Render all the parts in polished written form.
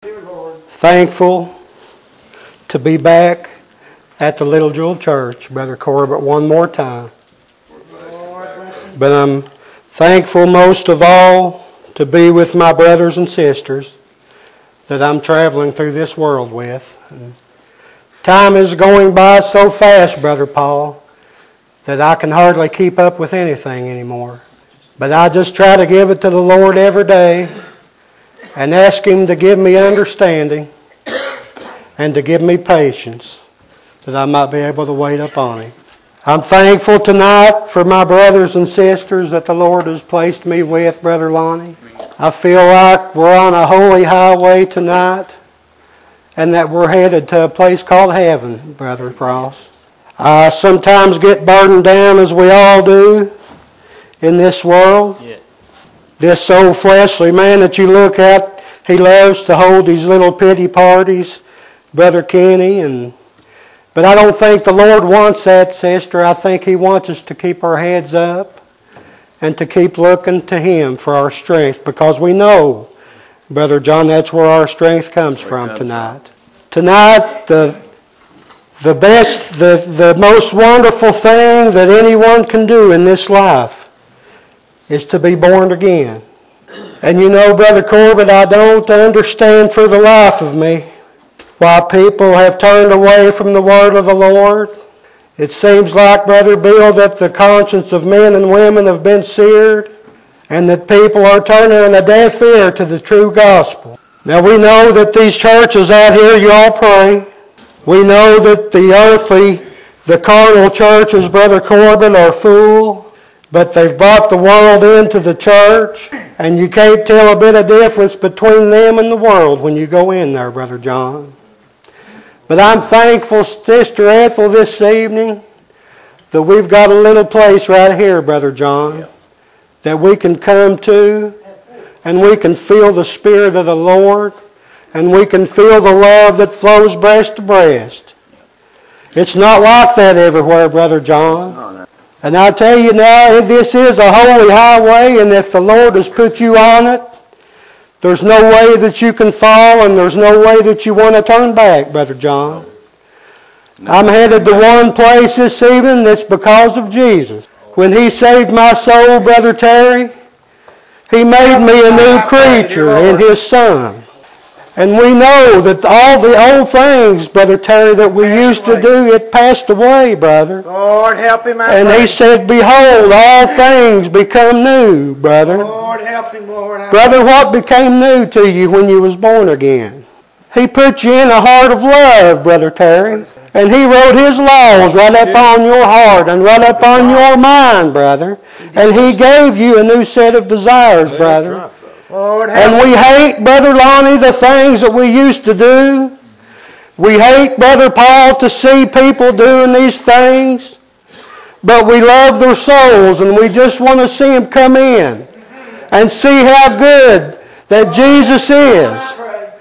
Thankful to be back at the Little Jewel Church, Brother Corbett, one more time. But I'm thankful most of all to be with my brothers and sisters that I'm traveling through this world with. And time is going by so fast, Brother Paul, that I can hardly keep up with anything anymore. But I just try to give it to the Lord every day and ask Him to give me understanding and to give me patience that I might be able to wait upon Him. I'm thankful tonight for my brothers and sisters that the Lord has placed me with, Brother Lonnie. I feel like we're on a holy highway tonight and that we're headed to a place called heaven, Brother Frost. I sometimes get burdened down, as we all do, in this world. Yes. This old fleshly man that you look at, he loves to hold these little pity parties, Brother Kenny, but I don't think the Lord wants that, sister. I think He wants us to keep our heads up and to keep looking to Him for our strength, because we know, Brother John, that's where our strength comes from tonight. Tonight, the best, the most wonderful thing that anyone can do in this life is to be born again. And you know, Brother Corbett, I don't understand for the life of me why people have turned away from the Word of the Lord. It seems like, Brother Bill, that the conscience of men and women have been seared and that people are turning a deaf ear to the true gospel. Now we know that these churches out here, you all pray. We know that the carnal churches, Brother Corbett, are full, but they've brought the world into the church, and you can't tell a bit of difference between them and the world when you go in there, Brother John. But I'm thankful, Sister Ethel, this evening that we've got a little place right here, Brother John, that we can come to and we can feel the Spirit of the Lord and we can feel the love that flows breast to breast. It's not like that everywhere, Brother John. And I tell you now, this is a holy highway, and if the Lord has put you on it, there's no way that you can fall, and there's no way that you want to turn back, Brother John. I'm headed to one place this evening that's because of Jesus. When He saved my soul, Brother Terry, He made me a new creature in His Son. And we know that all the old things, Brother Terry, that we used to do, it passed away, brother. Lord, help him. And He said, behold, all things become new, brother. Lord, help him, Lord. Brother, what became new to you when you was born again? He put you in a heart of love, Brother Terry. And He wrote His laws right up on your heart and right up on your mind, brother. And He gave you a new set of desires, brother. Lord, and we hate, Brother Lonnie, the things that we used to do. We hate, Brother Paul, to see people doing these things. But we love their souls, and we just want to see them come in and see how good that Jesus is.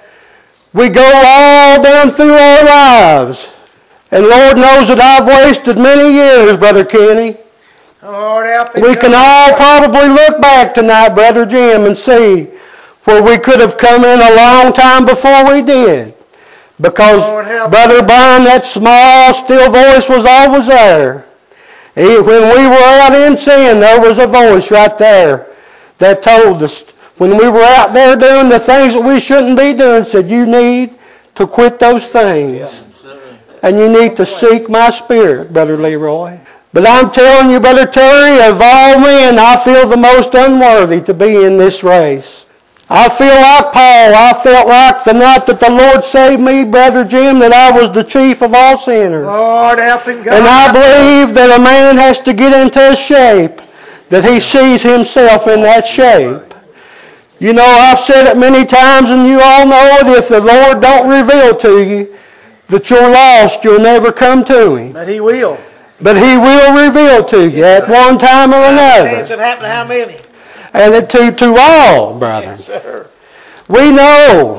We go all down through our lives, and Lord knows that I've wasted many years, Brother Kenny. Lord, help we can all probably look back tonight, Brother Jim, and see where we could have come in a long time before we did. Because, Brother Brian, that small, still voice was always there. When we were out in sin, there was a voice right there that told us, when we were out there doing the things that we shouldn't be doing, said, you need to quit those things. And you need to seek my Spirit, Brother Leroy. But I'm telling you, Brother Terry, of all men, I feel the most unworthy to be in this race. I feel like Paul. I felt like the night that the Lord saved me, Brother Jim, that I was the chief of all sinners. Lord, help him, God. And I believe that a man has to get into a shape that he sees himself in that shape. You know, I've said it many times, and you all know it, if the Lord don't reveal to you that you're lost, you'll never come to Him. But He will. But He will reveal to you at one time or another. It happened to how many? And to all, brother. Yes, sir. We know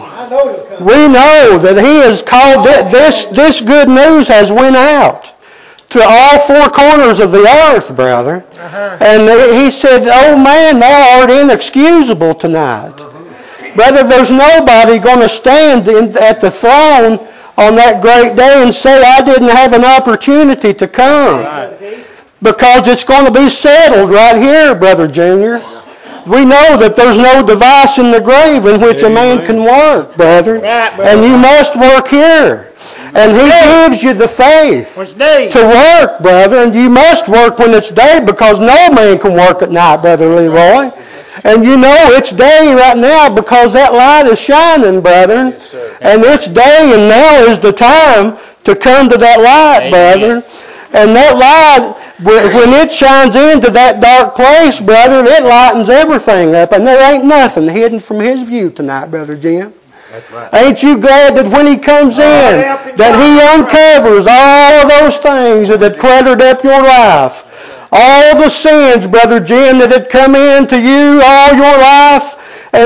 that He has called this good news has went out to all four corners of the earth, brother. And He said, oh man, thou art inexcusable tonight. Brother, there's nobody going to stand at the throne on that great day and say, I didn't have an opportunity to come. Because it's going to be settled right here, Brother Junior. We know that there's no device in the grave in which a man can work, brethren. And you must work here. And He gives you the faith to work, brother. And you must work when it's day, because no man can work at night, Brother Leroy. And you know it's day right now because that light is shining, brethren. And it's day, and now is the time to come to that light, brethren. And that light, when it shines into that dark place, brethren, it lightens everything up. And there ain't nothing hidden from His view tonight, Brother Jim. That's right. Ain't you glad that when He comes in, that He uncovers all of those things that had cluttered up your life? All the sins, Brother Jim, that had come into you all your life,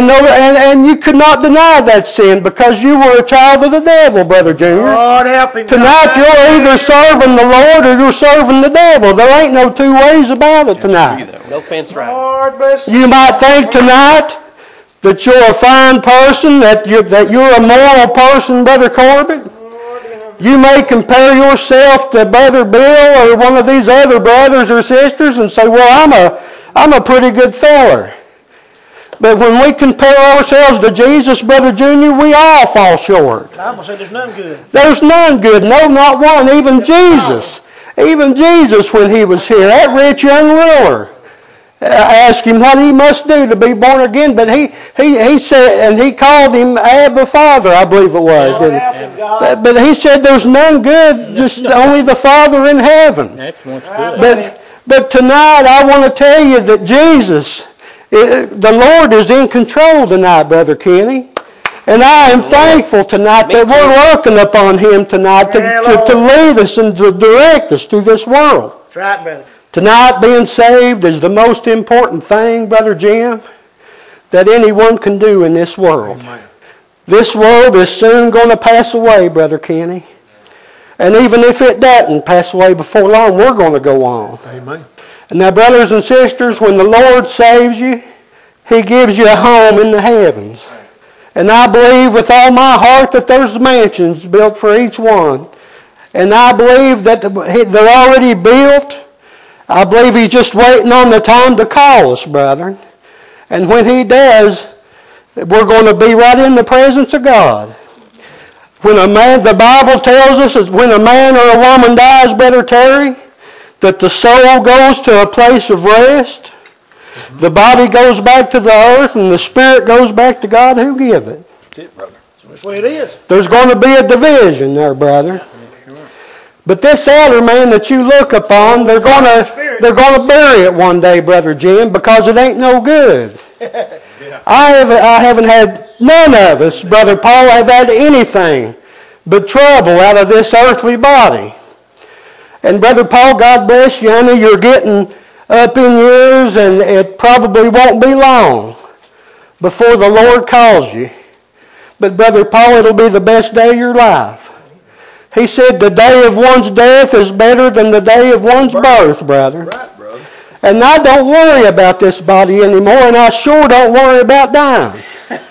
and you could not deny that sin because you were a child of the devil, Brother Junior. Tonight you're either serving the Lord or you're serving the devil. There ain't no two ways about it tonight. No fence right. You might think tonight that you're a fine person, that you're a moral person, Brother Corbett. You may compare yourself to Brother Bill or one of these other brothers or sisters and say, well, I'm a pretty good feller. But when we compare ourselves to Jesus, Brother Junior, we all fall short. The Bible said there's none good. There's none good. No, not one. Even Jesus. Even Jesus, when He was here, that rich young ruler, asked Him what he must do to be born again. But he said, and He called Him Abba Father, I believe it was, didn't He? But He said there's none good, just only the Father in heaven. That's what's good. But tonight I want to tell you that Jesus, the Lord is in control tonight, Brother Kenny. And I am thankful tonight that we're looking upon Him tonight to lead us and to direct us through this world. That's right, brother. Tonight, being saved is the most important thing, Brother Jim, that anyone can do in this world. Amen. This world is soon going to pass away, Brother Kenny. And even if it doesn't pass away before long, we're going to go on. Amen. And now, brothers and sisters, when the Lord saves you, He gives you a home in the heavens. And I believe with all my heart that there's mansions built for each one. And I believe that they're already built. I believe He's just waiting on the time to call us, brethren. And when He does, we're going to be right in the presence of God. When the Bible tells us that when a man or a woman dies, Brother Terry, that the soul goes to a place of rest. The body goes back to the earth, and the spirit goes back to God who gave it. That's it, brother. That's the way it is. There's going to be a division there, brother. But this outer man that you look upon, they're going to bury it one day, Brother Jim, because it ain't no good. I haven't had, none of us, Brother Paul, have had anything but trouble out of this earthly body. And Brother Paul, God bless you, honey, you're getting up in years, and it probably won't be long before the Lord calls you. But Brother Paul, it'll be the best day of your life. He said the day of one's death is better than the day of one's birth, brother. Right, brother. And I don't worry about this body anymore, and I sure don't worry about dying.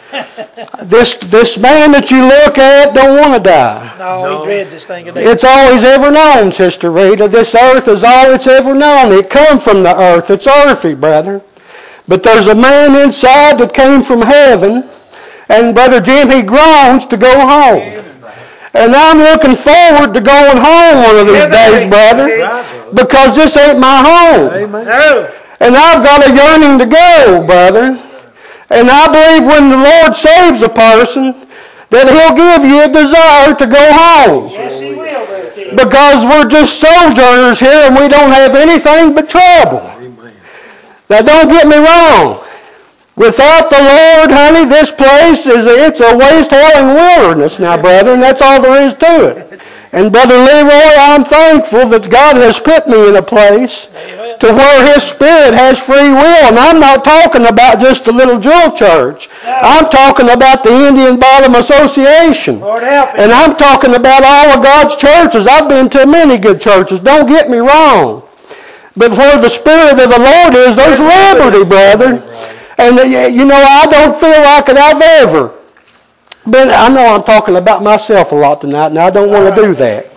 This man that you look at don't want to die. No, he dreads this thing today. It's all he's ever known, Sister Rita. This earth is all it's ever known. It come from the earth. It's earthy, brother. But there's a man inside that came from heaven, and Brother Jim, he groans to go home. And I'm looking forward to going home one of these days, brother, because this ain't my home. No. And I've got a yearning to go, brother. And I believe when the Lord saves a person, that He'll give you a desire to go home. Yes, He will, Brother King. Because we're just sojourners here and we don't have anything but trouble. Now don't get me wrong. Without the Lord, honey, this place it's a waste-howling wilderness now, brother, and that's all there is to it. And Brother Leroy, I'm thankful that God has put me in a place to where His Spirit has free will. And I'm not talking about just the little Jewel Church. I'm talking about the Indian Bottom Association. Lord help him. And I'm talking about all of God's churches. I've been to many good churches. Don't get me wrong. But where the Spirit of the Lord is, there's liberty, brother. And you know, I don't feel like that I've ever been. I know I'm talking about myself a lot tonight, and I don't want to do that.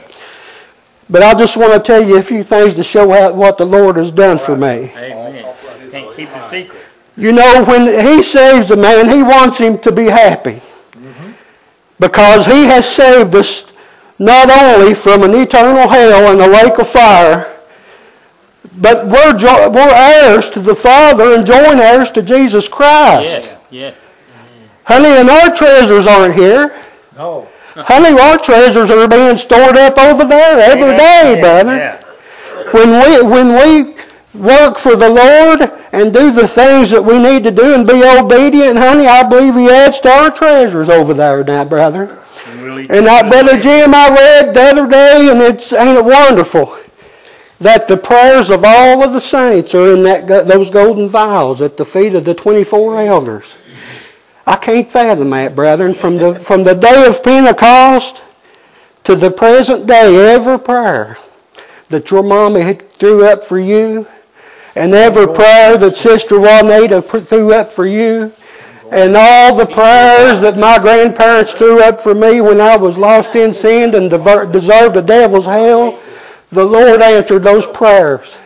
But I just want to tell you a few things to show what the Lord has done for me. Amen. Can't keep a secret. You know, when He saves a man, He wants him to be happy. Because He has saved us not only from an eternal hell and a lake of fire, but we're heirs to the Father and joint heirs to Jesus Christ. Yeah. Honey, and our treasures aren't here. No. Honey, our treasures are being stored up over there every day, brother. Yeah. When we work for the Lord and do the things that we need to do and be obedient, honey, I believe He adds to our treasures over there now, brother. And Brother Jim, I read the other day, and ain't it wonderful that the prayers of all of the saints are in those golden vials at the feet of the 24 elders. I can't fathom that, brethren. From the day of Pentecost to the present day, every prayer that your mama threw up for you, and every prayer that Sister Juanita threw up for you, and all the prayers that my grandparents threw up for me when I was lost in sin and deserved the devil's hell, the Lord answered those prayers.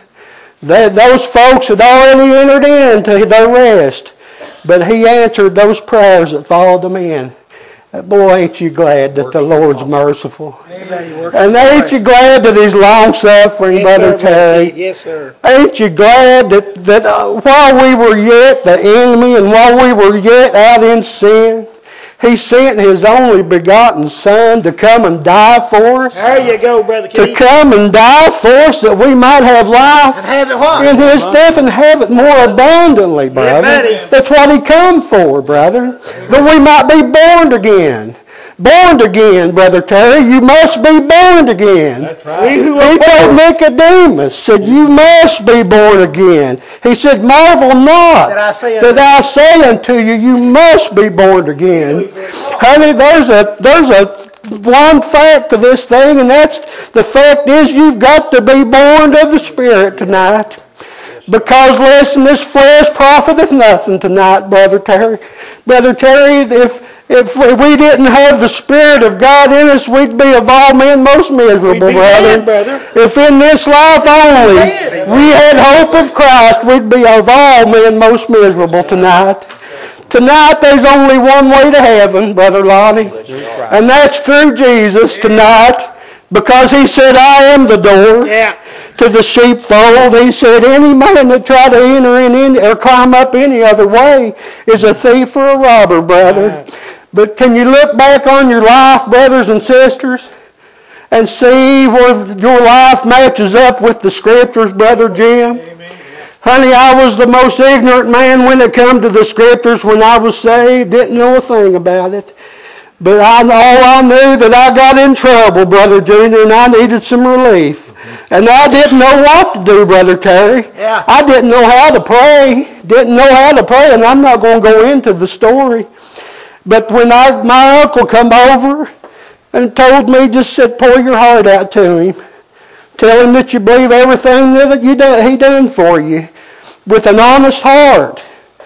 Those folks had already entered into their rest, but He answered those prayers that followed them in. Boy, ain't you glad that the Lord's merciful. And ain't you glad that He's long-suffering, Brother Terry? Yes, sir. Ain't you glad that while we were yet the enemy and while we were yet out in sin, He sent His only begotten Son to come and die for us? There you go, Brother Keith. To come and die for us that we might have life And have it what? in His death and have it more abundantly, brother. buddy. That's what He come for, brother. That we might be born again. Born again, Brother Terry. You must be born again. That's right. He told Nicodemus, said, you must be born again. He said, marvel not That I say unto you, you must be born again. Honey, there's a one fact to this thing, and that's the fact is you've got to be born of the Spirit tonight. Because, listen, this flesh profiteth nothing tonight, Brother Terry. Brother Terry, if we didn't have the Spirit of God in us, we'd be of all men most miserable, brother. If in this life only we had hope of Christ, we'd be of all men most miserable tonight. Tonight there's only one way to heaven, Brother Lonnie, and that's through Jesus tonight. Because He said, I am the door to the sheepfold. He said, any man that try to enter in or climb up any other way is a thief or a robber, brother. But can you look back on your life, brothers and sisters, and see where your life matches up with the Scriptures, Brother Jim? Honey, I was the most ignorant man when it come to the Scriptures when I was saved. Didn't know a thing about it. But all I knew that I got in trouble, Brother Junior, and I needed some relief. And I didn't know what to do, Brother Terry. I didn't know how to pray. And I'm not going to go into the story. But when my uncle come over and told me, just said, pour your heart out to him. Tell him that you believe everything that he done for you with an honest heart.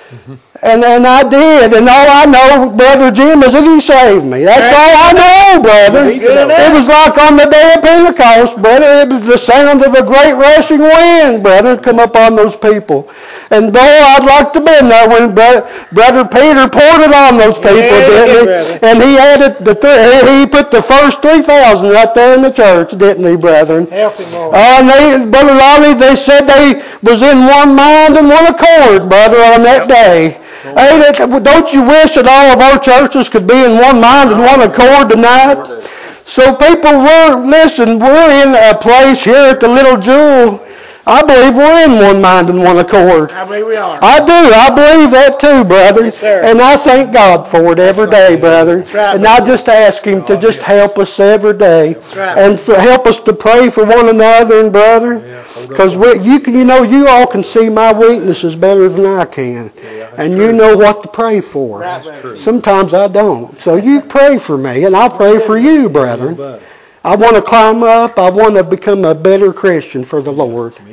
And I did, and all I know, Brother Jim, is that He saved me. That's all I know, brother. It was like on the day of Pentecost, brother. It was the sound of a great rushing wind, brother, come upon those people. And boy, I'd like to have been there when Brother Peter poured it on those people, didn't he? And he added he put the first 3,000 right there in the church, didn't he, brethren? Help him, Lord. And Brother Lonnie, they said they was in one mind and one accord, brother, on that day. Hey, don't you wish that all of our churches could be in one mind and one accord tonight? So people, we're in a place here at the Little Jewel. I believe we're in one mind and one accord. I believe we are. I do. I believe that too, brother. Yes, sir. And I thank God for it every day, brother. right, And I just ask Him to just help us every day. right. And help us to pray for one another and brother. Because you all can see my weaknesses better than I can. And you know what to pray for. Sometimes I don't. So you pray for me, and I'll pray for you, brethren. I want to climb up. I want to become a better Christian for the Lord.